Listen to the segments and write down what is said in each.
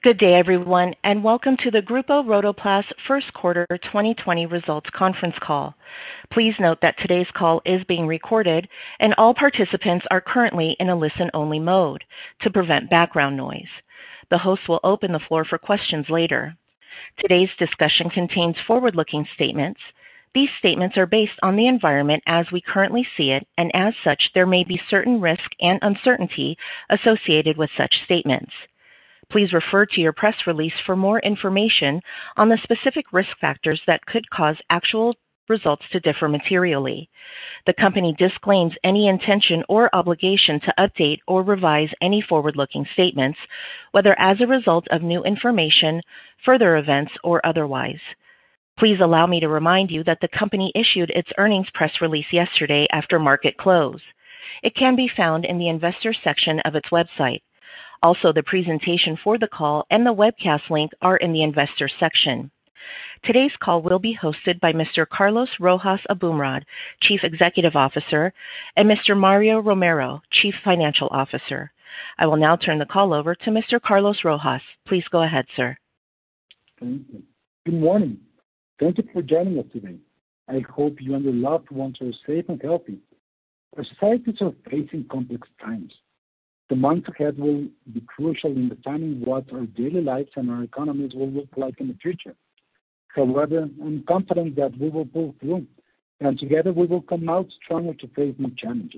Good day, everyone, and welcome to the Grupo Rotoplas First Quarter 2020 Results Conference Call. Please note that today's call is being recorded and all participants are currently in a listen-only mode to prevent background noise. The host will open the floor for questions later. Today's discussion contains forward-looking statements. These statements are based on the environment as we currently see it, and as such, there may be certain risk and uncertainty associated with such statements. Please refer to your press release for more information on the specific risk factors that could cause actual results to differ materially. The company disclaims any intention or obligation to update or revise any forward-looking statements, whether as a result of new information, further events, or otherwise. Please allow me to remind you that the company issued its earnings press release yesterday after market close. It can be found in the Investors section of its website. Also, the presentation for the call and the webcast link are in the Investors section. Today's call will be hosted by Mr. Carlos Rojas Abumrad, Chief Executive Officer, and Mr. Mario Romero, Chief Financial Officer. I will now turn the call over to Mr. Carlos Rojas. Please go ahead, sir. Thank you. Good morning. Thank you for joining us today. I hope you and your loved ones are safe and healthy. Our societies are facing complex times. The months ahead will be crucial in defining what our daily lives and our economies will look like in the future. However, I'm confident that we will pull through, and together we will come out stronger to face new challenges.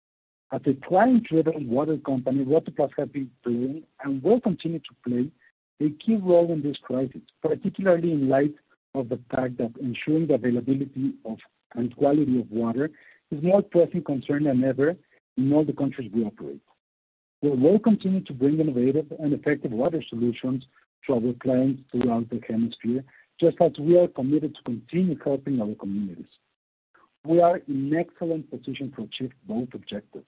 As a client-driven water company, Rotoplas has been playing and will continue to play a key role in this crisis, particularly in light of the fact that ensuring the availability of and quality of water is more pressing concern than ever in all the countries we operate. We will continue to bring innovative and effective water solutions to our clients throughout the hemisphere, just as we are committed to continue helping our communities. We are in excellent position to achieve both objectives.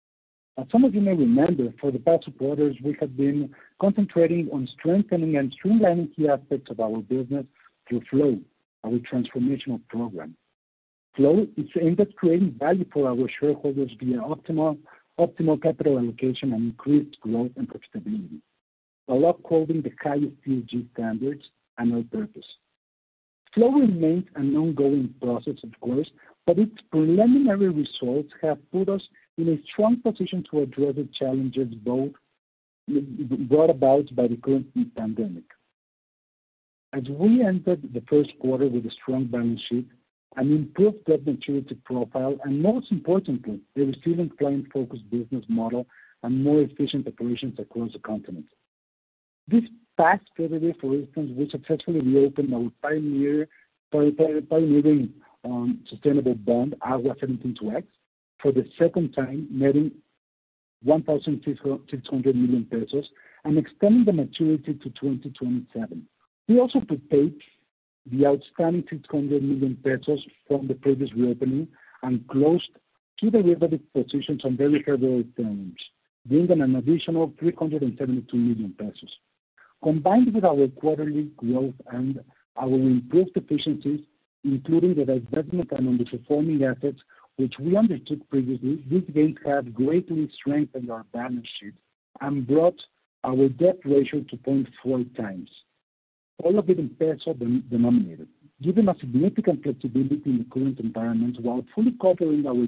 As some of you may remember, for the past 2 quarters, we have been concentrating on strengthening and streamlining key aspects of our business through FLOW, our transformational program. FLOW is aimed at creating value for our shareholders via optimal capital allocation and increased growth and profitability, while upholding the highest ESG standards and our purpose. FLOW remains an ongoing process, of course, but its preliminary results have put us in a strong position to address the challenges both brought about by the current pandemic. As we entered the first quarter with a strong balance sheet, an improved debt maturity profile, and most importantly, a resilient client-focused business model and more efficient operations across the continent. This past February, for instance, we successfully reopened our pioneering sustainable bond, Agua 17-2X, for the second time, netting 1,600 million pesos and extending the maturity to 2027. We also prepaid the outstanding 600 million pesos from the previous reopening and closed 2 derivative positions on very favorable terms, bringing an additional 372 million pesos. Combined with our quarterly growth and our improved efficiencies, including the divestment and underperforming assets which we undertook previously, these gains have greatly strengthened our balance sheet and brought our debt ratio to 0.4 times. All of it in peso denominated, giving us significant flexibility in the current environment while fully covering our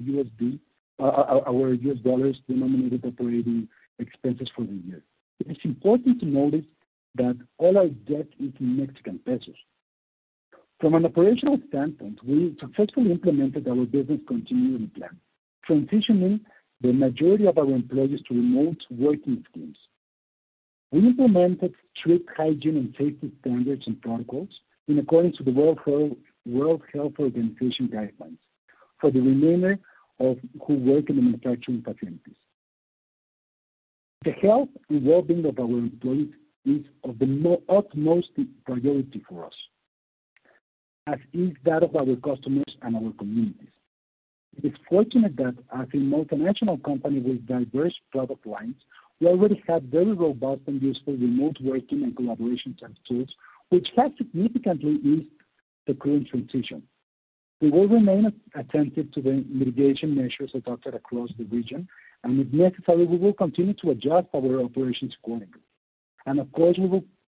US dollars denominated operating expenses for the year. It is important to notice that all our debt is in Mexican pesos. From an operational standpoint, we successfully implemented our business continuity plan, transitioning the majority of our employees to remote working schemes. We implemented strict hygiene and safety standards and protocols in accordance with the World Health Organization guidelines for the remainder of who work in the manufacturing facilities. The health and well-being of our employees is of the utmost priority for us, as is that of our customers and our communities. It is fortunate that as a multinational company with diverse product lines, we already have very robust and useful remote working and collaboration tools, which have significantly eased the current transition. We will remain attentive to the mitigation measures adopted across the region, and if necessary, we will continue to adjust our operations accordingly. And of course, we will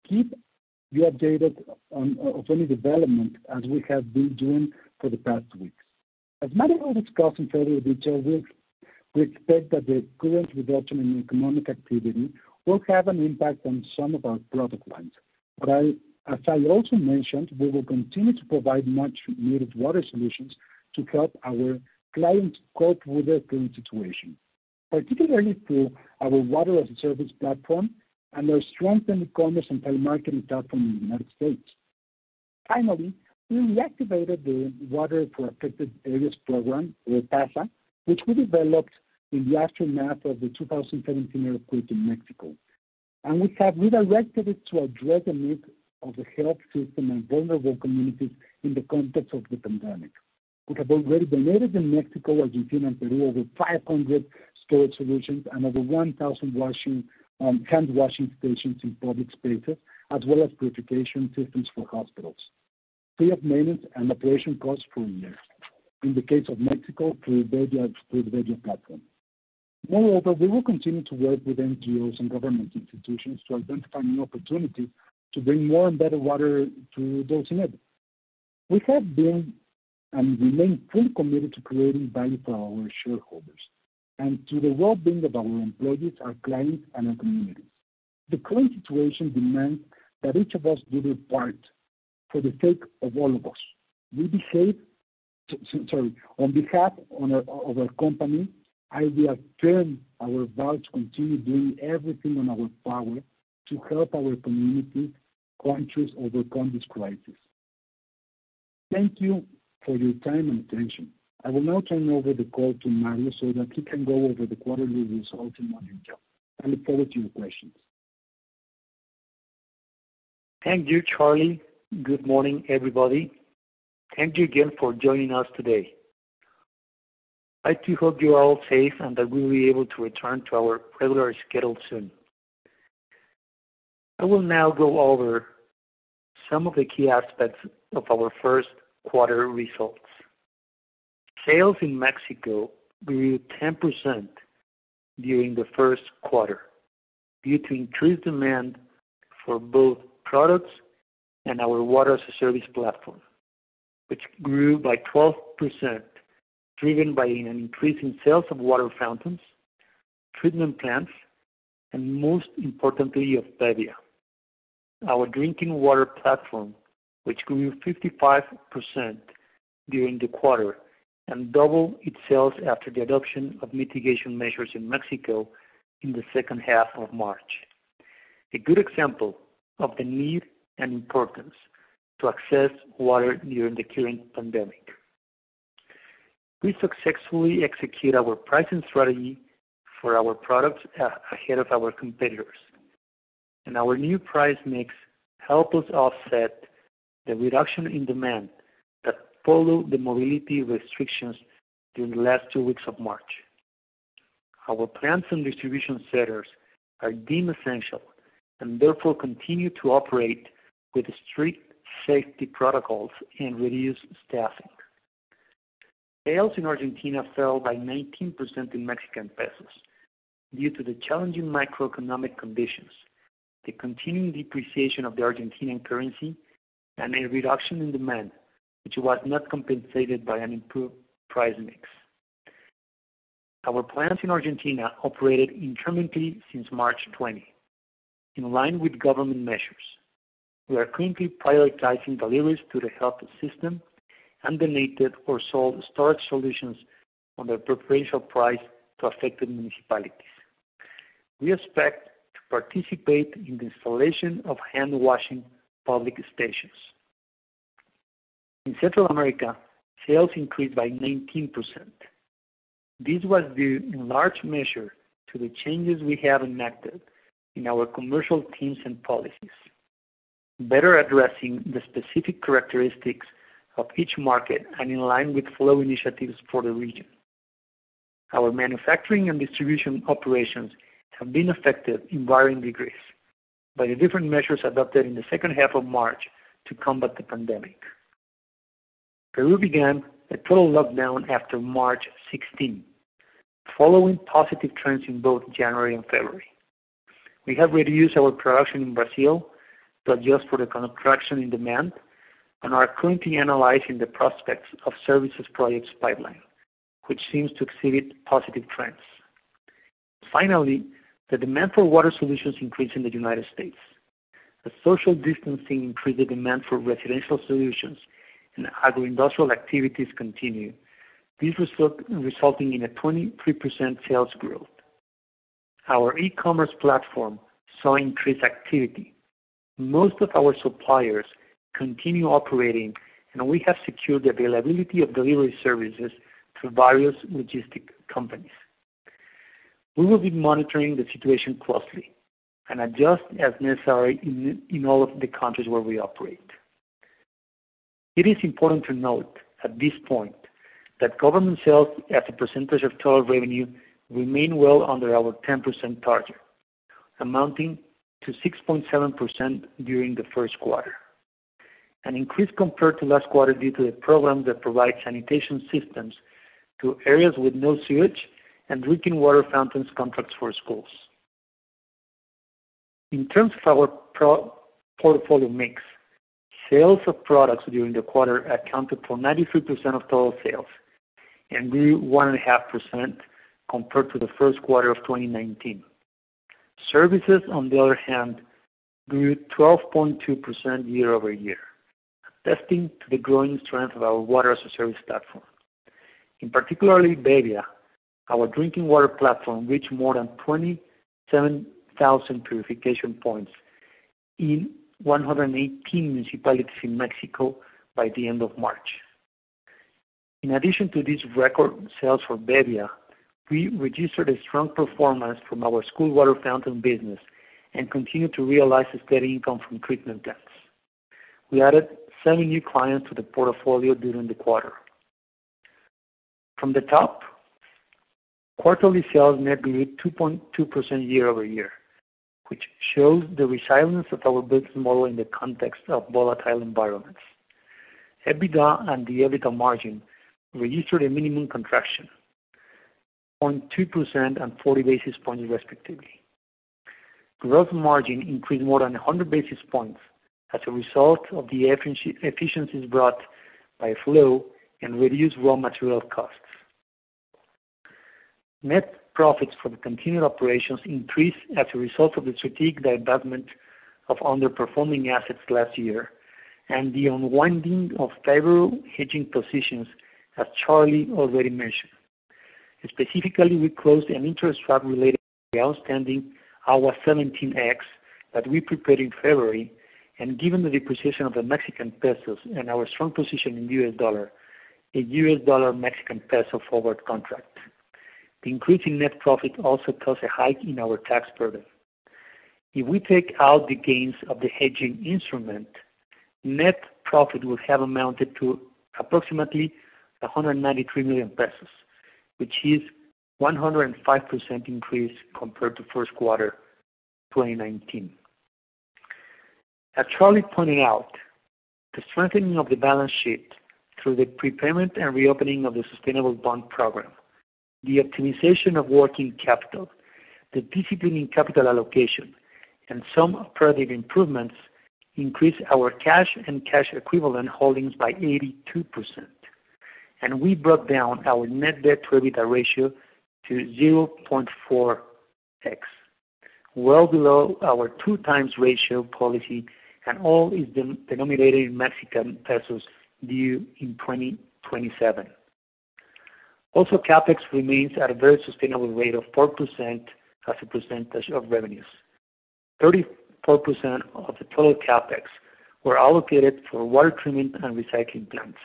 keep you updated of any development as we have been doing for the past weeks. As Mario will discuss in further detail, we expect that the current reduction in economic activity will have an impact on some of our product lines. But as I also mentioned, we will continue to provide much needed water solutions to help our clients cope with their current situation, particularly through our Water as a Service platform and our strengthened e-commerce and telemarketing platform in the United States. Finally, we reactivated the Water for Affected Areas program, or PASA, which we developed in the aftermath of the 2017 earthquake in Mexico. And we have redirected it to address the needs of the health system and vulnerable communities in the context of the pandemic. We have already donated in Mexico, Argentina, and Peru over 500 storage solutions and over 1,000 hand washing stations in public spaces, as well as purification systems for hospitals, free of maintenance and operation costs for a year. In the case of Mexico, through the Bebbia platform. Moreover, we will continue to work with NGOs and government institutions to identify new opportunities to bring more and better water to those in need. We have been and remain fully committed to creating value for our shareholders and to the well-being of our employees, our clients, and our communities. The current situation demands that each of us do their part for the sake of all of us. On behalf of our company, I reaffirm our vow to continue doing everything in our power to help our communities, countries overcome this crisis. Thank you for your time and attention. I will now turn over the call to Mario so that he can go over the quarterly results in more detail. I look forward to your questions. Thank you, Charlie. Good morning, everybody. Thank you again for joining us today. I too hope you are all safe and that we will be able to return to our regular schedule soon. I will now go over some of the key aspects of our first quarter results. Sales in Mexico grew 10% during the first quarter due to increased demand for both products and our Water as a Service platform, which grew by 12%, driven by an increase in sales of water fountains, treatment plants, and most importantly of Bebbia, our drinking water platform, which grew 55% during the quarter and doubled its sales after the adoption of mitigation measures in Mexico in the second half of March. A good example of the need and importance to access water during the current pandemic. We successfully execute our pricing strategy for our products ahead of our competitors, and our new price mix helped us offset the reduction in demand that followed the mobility restrictions during the last 2 weeks of March. Our plants and distribution centers are deemed essential and therefore continue to operate with strict safety protocols and reduced staffing. Sales in Argentina fell by 19% in Mexican pesos due to the challenging macroeconomic conditions, the continuing depreciation of the Argentinian currency, and a reduction in demand, which was not compensated by an improved price mix. Our plants in Argentina operated intermittently since March 20, in line with government measures. We are currently prioritizing deliveries to the health system and donated or sold storage solutions on the preferential price to affected municipalities. We expect to participate in the installation of hand washing public stations. In Central America, sales increased by 19%. This was due in large measure to the changes we have enacted in our commercial teams and policies, better addressing the specific characteristics of each market and in line with flow initiatives for the region. Our manufacturing and distribution operations have been affected in varying degrees by the different measures adopted in the second half of March to combat the pandemic. Peru began a total lockdown after March 16, following positive trends in both January and February. We have reduced our production in Brazil to adjust for the contraction in demand and are currently analyzing the prospects of services projects pipeline, which seems to exhibit positive trends. Finally, the demand for water solutions increased in the United States. As social distancing increased the demand for residential solutions and agro-industrial activities continue, this resulting in a 23% sales growth. Our e-commerce platform saw increased activity. Most of our suppliers continue operating, and we have secured the availability of delivery services through various logistic companies. We will be monitoring the situation closely and adjust as necessary in all of the countries where we operate. It is important to note at this point that government sales as a percentage of total revenue remain well under our 10% target, amounting to 6.7% during the first quarter. An increase compared to last quarter due to the programs that provide sanitation systems to areas with no sewage and drinking water fountains contracts for schools. In terms of our portfolio mix, sales of products during the quarter accounted for 93% of total sales and grew 1.5% compared to the first quarter of 2019. Services, on the other hand, grew 12.2% year over year, attesting to the growing strength of our water as a service platform. In particularly, bebbia, our drinking water platform, reached more than 27,000 purification points in 118 municipalities in Mexico by the end of March. In addition to these record sales for bebbia, we registered a strong performance from our school water fountain business and continue to realize a steady income from treatment plants. We added 7 new clients to the portfolio during the quarter. From the top, quarterly sales net grew 2.2% year over year, which shows the resilience of our business model in the context of volatile environments. EBITDA and the EBITDA margin registered a minimum contraction, 0.2% and 40 basis points respectively. Gross margin increased more than 100 basis points as a result of the efficiencies brought by Flow and reduced raw material costs. Net profits for the continued operations increased as a result of the strategic divestment of underperforming assets last year and the unwinding of favorable hedging positions, as Charlie already mentioned. Specifically, we closed an interest swap related to the outstanding AGUA 17X that we prepared in February, and given the depreciation of the Mexican pesos and our strong position in US dollar, a US dollar Mexican peso forward contract. The increase in net profit also caused a hike in our tax burden. If we take out the gains of the hedging instrument, net profit would have amounted to approximately 193 million pesos, which is 105% increase compared to first quarter 2019. As Charlie pointed out, the strengthening of the balance sheet through the prepayment and reopening of the sustainable bond program, the optimization of working capital, the discipline in capital allocation, and some operative improvements increased our cash and cash equivalent holdings by 82%. And we brought down our net debt to EBITDA ratio to 0.4x, well below our 2 times ratio policy, and all is denominated in Mexican pesos due in 2027. Also, CapEx remains at a very sustainable rate of 4% as a percentage of revenues. 34% of the total CapEx were allocated for water treatment and recycling plants.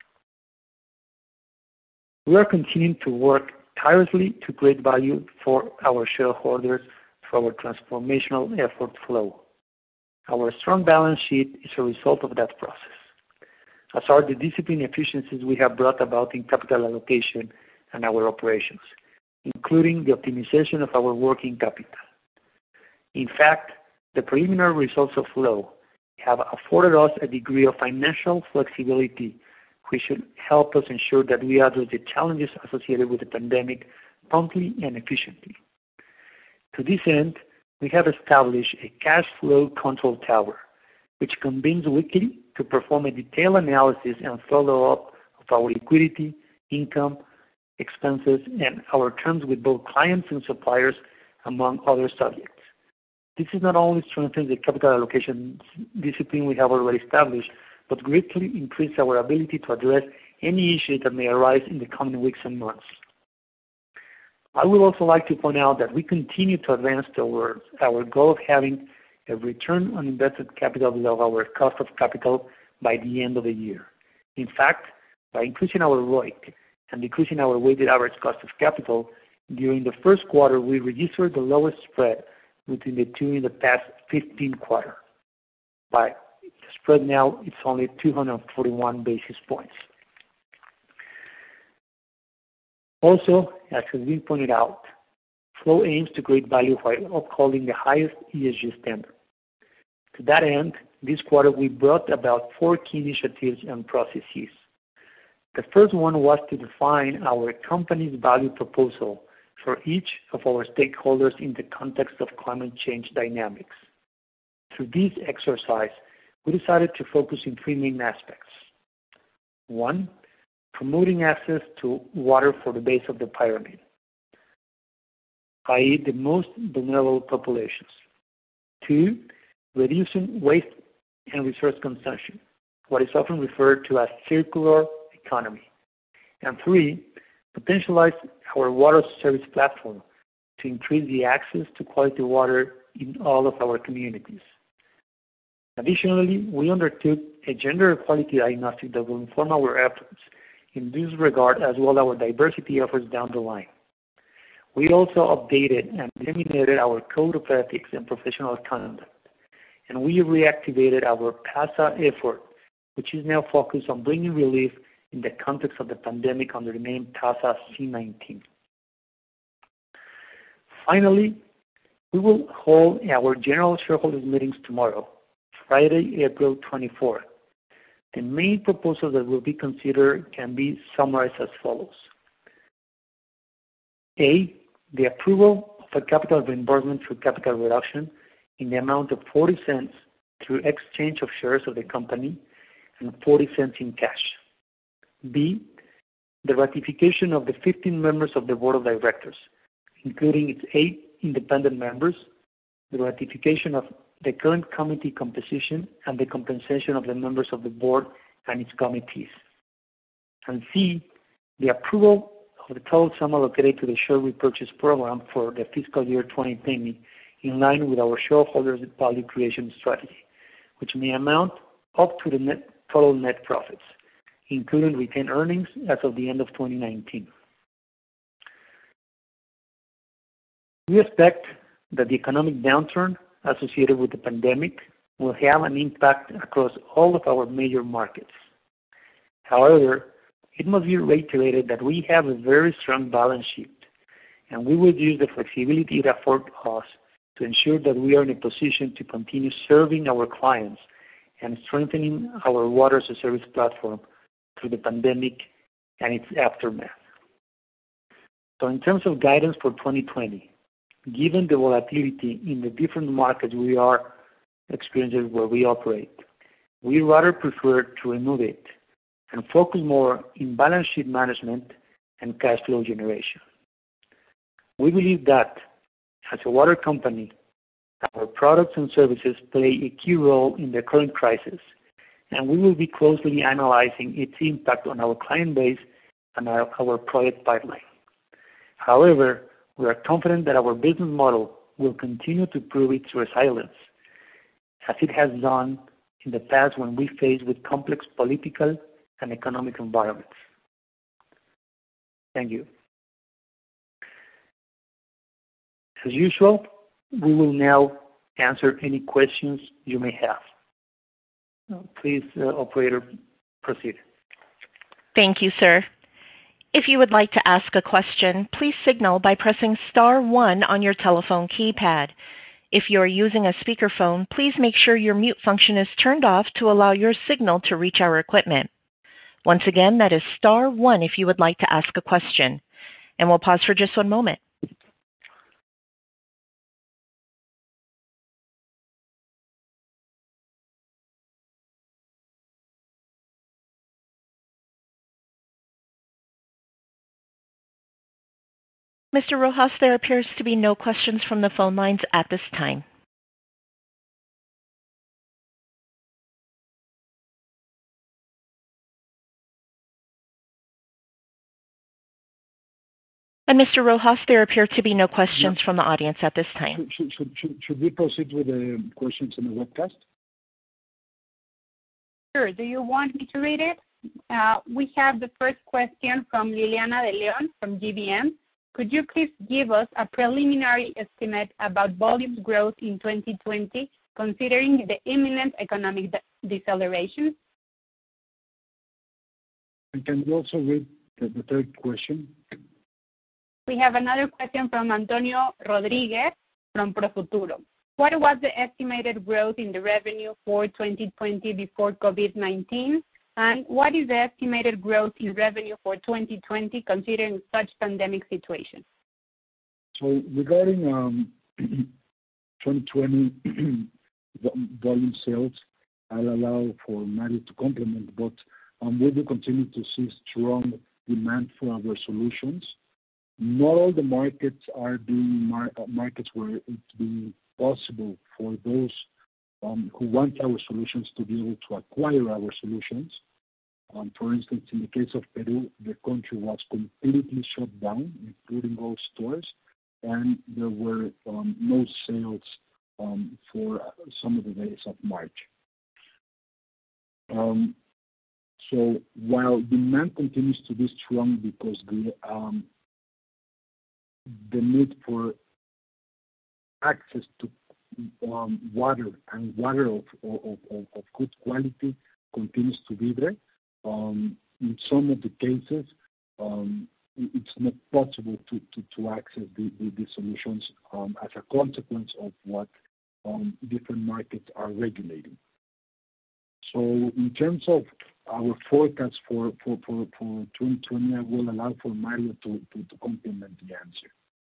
We are continuing to work tirelessly to create value for our shareholders through our transformational effort Flow. Our strong balance sheet is a result of that process, as are the discipline efficiencies we have brought about in capital allocation and our operations, including the optimization of our working capital. In fact, the preliminary results of Flow have afforded us a degree of financial flexibility which should help us ensure that we address the challenges associated with the pandemic promptly and efficiently. To this end, we have established a cash flow control tower which convenes weekly to perform a detailed analysis and follow-up of our liquidity, income, expenses, and our terms with both clients and suppliers, among other subjects. This is not only strengthens the capital allocation discipline we have already established, but greatly increases our ability to address any issues that may arise in the coming weeks and months. I would also like to point out that we continue to advance towards our goal of having a return on invested capital below our cost of capital by the end of the year. In fact, by increasing our ROIC and decreasing our weighted average cost of capital, during the first quarter we registered the lowest spread between the two in the past 15 quarters. By the spread now, it's only 241 basis points. Also, as has been pointed out, Flow aims to create value while upholding the highest ESG standard. To that end, this quarter we brought about 4 key initiatives and processes. The first one was to define our company's value proposal for each of our stakeholders in the context of climate change dynamics. Through this exercise, we decided to focus on 3 main aspects. 1, promoting access to water for the base of the pyramid, i.e. the most vulnerable populations. 2, reducing waste and resource consumption, what is often referred to as circular economy. And 3, potentialize our water service platform to increase the access to quality water in all of our communities. Additionally, we undertook a gender equality diagnostic that will inform our efforts in this regard, as well as our diversity efforts down the line. We also updated and eliminated our code of ethics and professional conduct, and we reactivated our PASA effort, which is now focused on bringing relief in the context of the pandemic under the name PASA C19. Finally, we will hold our general shareholders meetings tomorrow, Friday, April 24th. The main proposals that will be considered can be summarized as follows. A, the approval of a capital reimbursement through capital reduction in the amount of 40 cents through exchange of shares of the company and 40 cents in cash. B, the ratification of the 15 members of the Board of Directors, including its 8 independent members, the ratification of the current committee composition and the compensation of the members of the board and its committees. And C, the approval of the total sum allocated to the share repurchase program for the fiscal year 2020 in line with our shareholders' value creation strategy, which may amount up to the total net profits, including retained earnings as of the end of 2019. We expect that the economic downturn associated with the pandemic will have an impact across all of our major markets. However, it must be reiterated that we have a very strong balance sheet, and we will use the flexibility it affords us to ensure that we are in a position to continue serving our clients and strengthening our water as a service platform through the pandemic and its aftermath. So in terms of guidance for 2020, given the volatility in the different markets we are experiencing where we operate, we rather prefer to remove it and focus more in balance sheet management and cash flow generation. We believe that as a water company, our products and services play a key role in the current crisis, and we will be closely analyzing its impact on our client base and our project pipeline. However, we are confident that our business model will continue to prove its resilience, as it has done in the past when we faced with complex political and economic environments. Thank you. As usual, we will now answer any questions you may have. Please, operator, proceed. Thank you, sir. If you would like to ask a question, please signal by pressing star 1 on your telephone keypad. If you are using a speakerphone, please make sure your mute function is turned off to allow your signal to reach our equipment. Once again, that is star 1 if you would like to ask a question. And we'll pause for just one moment. Mr. Rojas, there appears to be no questions from the phone lines at this time. And Mr. Rojas, there appear to be no questions from the audience at this time. Should we proceed with the questions in the webcast? Sure. Do you want me to read it? We have the first question from Liliana De Leon from GBM. Could you please give us a preliminary estimate about volume growth in 2020, considering the imminent economic deceleration? And can you also read the third question? We have another question from Antonio Rodriguez from Profuturo. What was the estimated growth in the revenue for 2020 before COVID-19? And what is the estimated growth in revenue for 2020 considering such pandemic situation? So regarding 2020 volume sales, I'll allow for Mario to complement, but we will continue to see strong demand for our solutions. Not all the markets are being markets where it's being possible for those who want our solutions to be able to acquire our solutions. For instance, in the case of Peru, the country was completely shut down, including all stores, and there were no sales for some of the days of March. So while demand continues to be strong because the need for access to water and water of good quality continues to be there. In some of the cases, it's not possible to access the solutions as a consequence of what different markets are regulating. So in terms of our forecast for 2020, I will allow for Mario to complement the answer.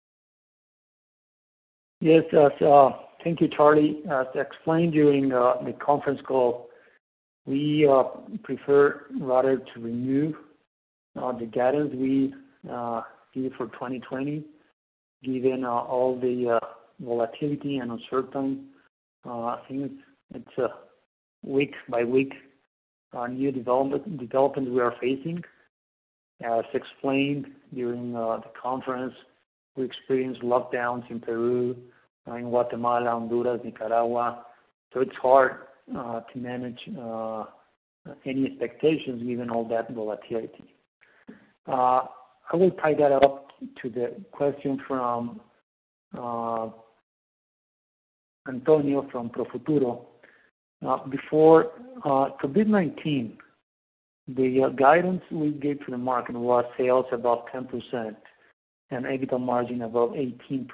Yes, thank you, Charlie. As explained during the conference call, we prefer rather to renew the guidance we give for 2020, given all the volatility and uncertain things. It's week by week new development we are facing. As explained during the conference, we experienced lockdowns in Peru, in Guatemala, Honduras, Nicaragua. So it's hard to manage any expectations given all that volatility. I will tie that up to the question from Antonio from Profuturo. Before COVID-19, the guidance we gave to the market was sales above 10% and EBITDA margin above 18%.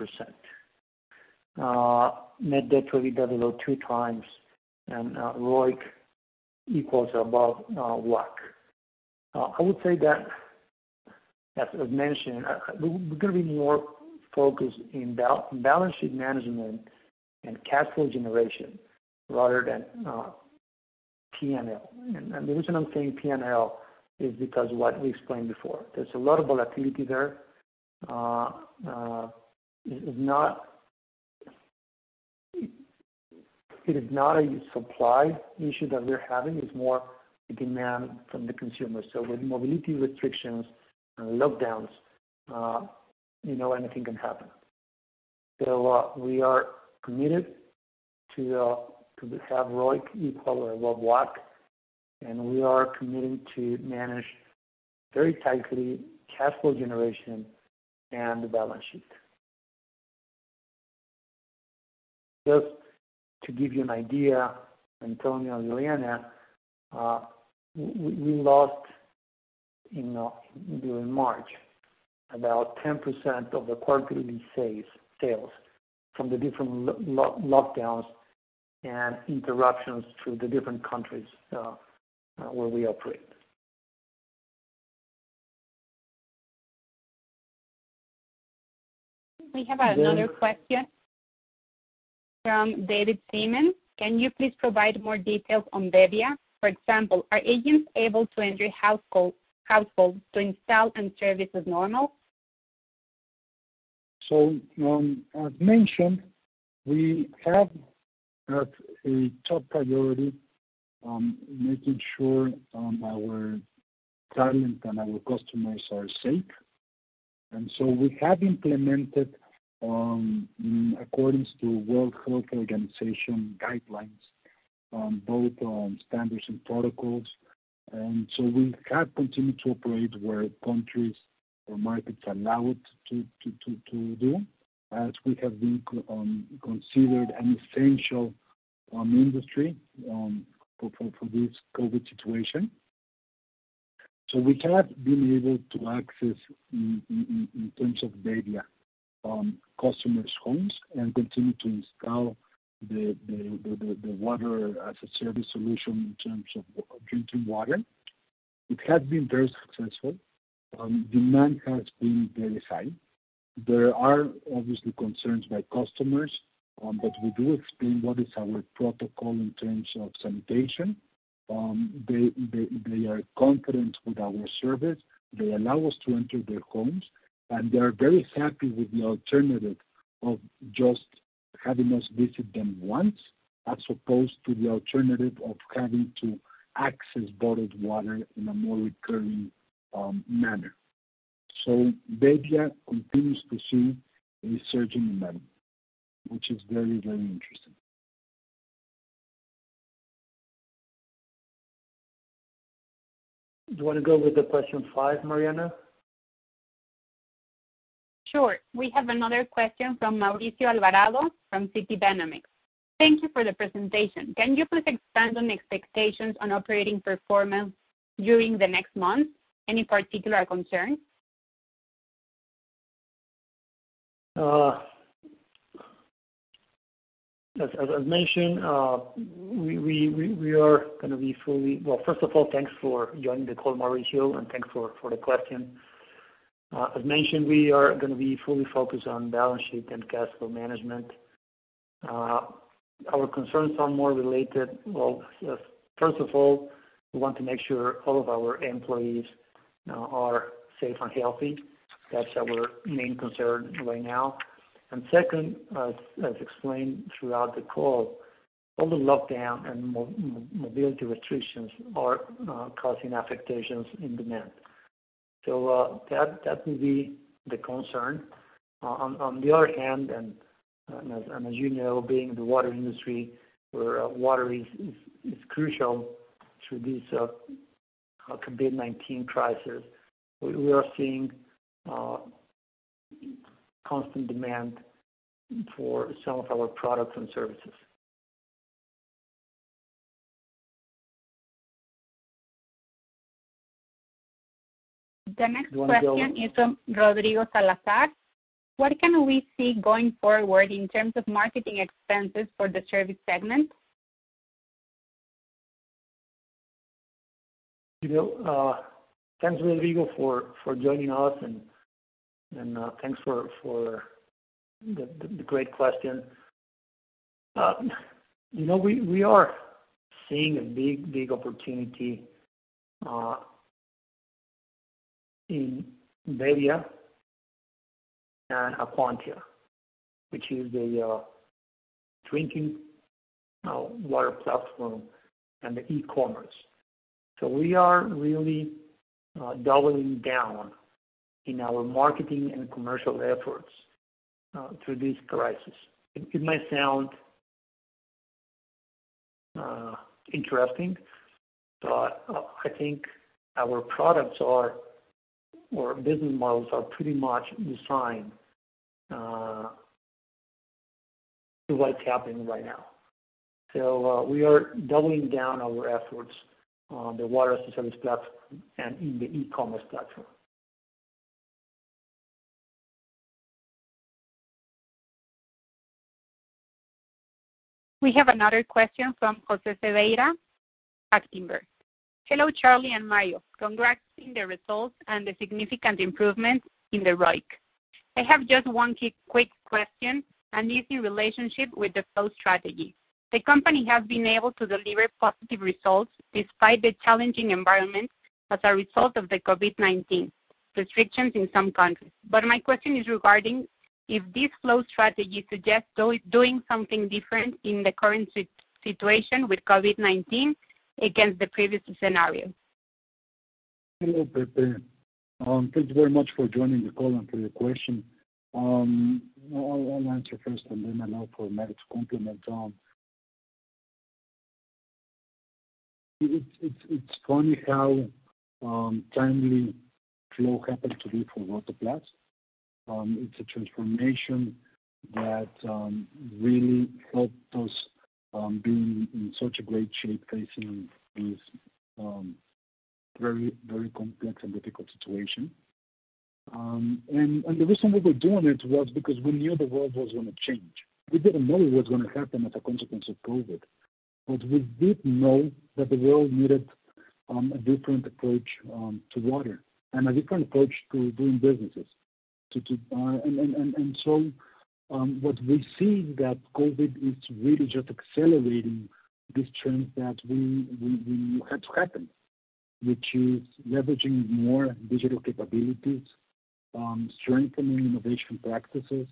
Net debt to EBITDA below 2 times and ROIC equals above WACC. I would say that, as mentioned, we're going to be more focused in balance sheet management and cash flow generation rather than P&L. And the reason I'm saying P&L is because what we explained before. There's a lot of volatility there. It is not a supply issue that we're having. It's more a demand from the consumer. So with mobility restrictions and lockdowns, anything can happen. So we are committed to have ROIC equal or above WACC, and we are committed to manage very tightly cash flow generation and the balance sheet. Just to give you an idea, Antonio and Liliana, we lost during March about 10% of the quarterly sales from the different lockdowns and interruptions through the different countries where we operate. We have another question from David Seaman. Can you please provide more details on bebbia? For example, are agents able to enter households to install and service as normal? So, as mentioned, we have as a top priority making sure our talent and our customers are safe. And so we have implemented, in accordance to World Health Organization guidelines, both standards and protocols. And so we have continued to operate where countries or markets allow it to do, as we have been considered an essential industry for this COVID situation. So we have been able to access, in terms of bebbia, customers' homes and continue to install the water as a service solution in terms of drinking water. It has been very successful. Demand has been very high. There are obviously concerns by customers, but we do explain what is our protocol in terms of sanitation. They are confident with our service. They allow us to enter their homes, and they are very happy with the alternative of just having us visit them once, as opposed to the alternative of having to access bottled water in a more recurring manner. So bebbia continues to see a surge in demand, which is very, very interesting. Do you want to go with the question 5, Mariana? Sure. We have another question from Mauricio Alvarado from Citibanamex. Thank you for the presentation. Can you please expand on expectations on operating performance during the next month? Any particular concerns? As mentioned, we are going to be fully, well, first of all, thanks for joining the call, Mauricio, and thanks for the question. As mentioned, we are going to be fully focused on balance sheet and cash flow management. Our concerns are more related, well, first of all, we want to make sure all of our employees are safe and healthy. That's our main concern right now. And second, as explained throughout the call, all the lockdown and mobility restrictions are causing affectations in demand. So that will be the concern. On the other hand, and as you know, being in the water industry, where water is crucial through this COVID-19 crisis, we are seeing constant demand for some of our products and services. The next question is from Rodrigo Salazar. What can we see going forward in terms of marketing expenses for the service segment? Thanks, Rodrigo, for joining us, and thanks for the great question. We are seeing a big opportunity in bebbia and Acuantia, which is the drinking water platform and the e-commerce. So we are really doubling down in our marketing and commercial efforts through this crisis. It might sound interesting, but I think our products or business models are pretty much designed to what's happening right now. So we are doubling down our efforts on the water as a service platform and in the e-commerce platform. We have another question from Jose Cedeira, Actinver. Hello, Charlie and Mario. Congrats on the results and the significant improvement in the ROIC. I have just one quick question, and this in relationship with the flow strategy. The company has been able to deliver positive results despite the challenging environment as a result of the COVID-19 restrictions in some countries. But my question is regarding if this flow strategy suggests doing something different in the current situation with COVID-19 against the previous scenario. Hello, Pepe. Thank you very much for joining the call and for your question. I'll answer first and then allow for Mario to complement. It's funny how timely flow happened to be for Rotoplas. It's a transformation that really helped us being in such a great shape facing this very, very complex and difficult situation. And the reason we were doing it was because we knew the world was going to change. We didn't know what was going to happen as a consequence of COVID, but we did know that the world needed a different approach to water and a different approach to doing businesses. So what we see is that COVID is really just accelerating this trend that we had to happen, which is leveraging more digital capabilities, strengthening innovation practices.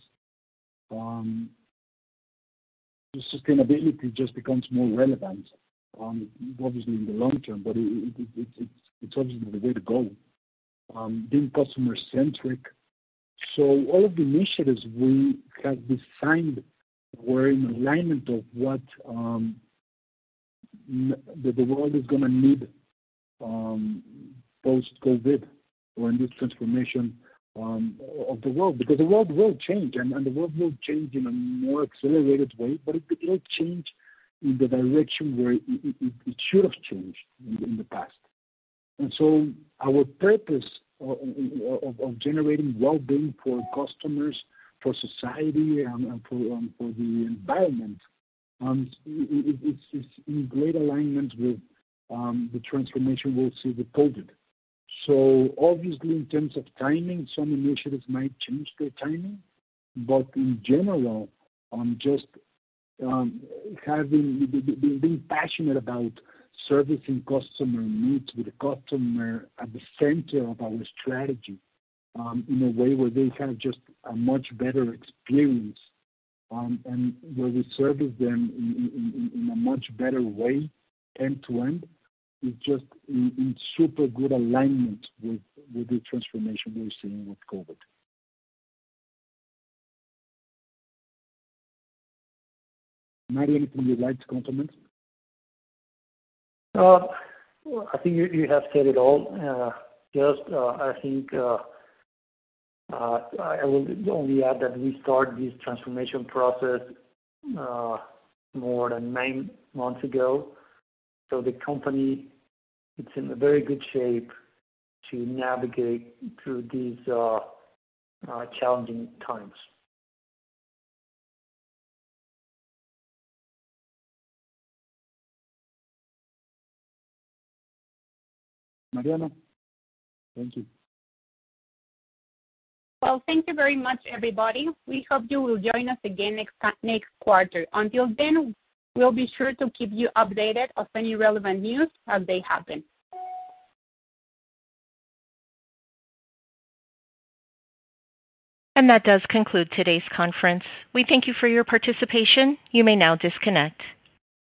Sustainability just becomes more relevant, obviously in the long term, but it's obviously the way to go. Being customer-centric. So all of the initiatives we have designed were in alignment of what the world is going to need post-COVID or in this transformation of the world, because the world will change and the world will change in a more accelerated way, but it will change in the direction where it should have changed in the past. And so our purpose of generating well-being for customers, for society, and for the environment is in great alignment with the transformation we'll see with COVID. So obviously, in terms of timing, some initiatives might change their timing, but in general, just being passionate about servicing customer needs with the customer at the center of our strategy, in a way where they have just a much better experience, and where we service them in a much better way, end to end, is just in super good alignment with the transformation we're seeing with COVID. Mario, anything you'd like to complement? I think you have said it all. I think I will only add that we started this transformation process more than 9 months ago. So the company, it's in a very good shape to navigate through these challenging times. Mariana, thank you. Well, thank you very much, everybody. We hope you will join us again next quarter. Until then, we'll be sure to keep you updated of any relevant news as they happen. And that does conclude today's conference. We thank you for your participation. You may now disconnect.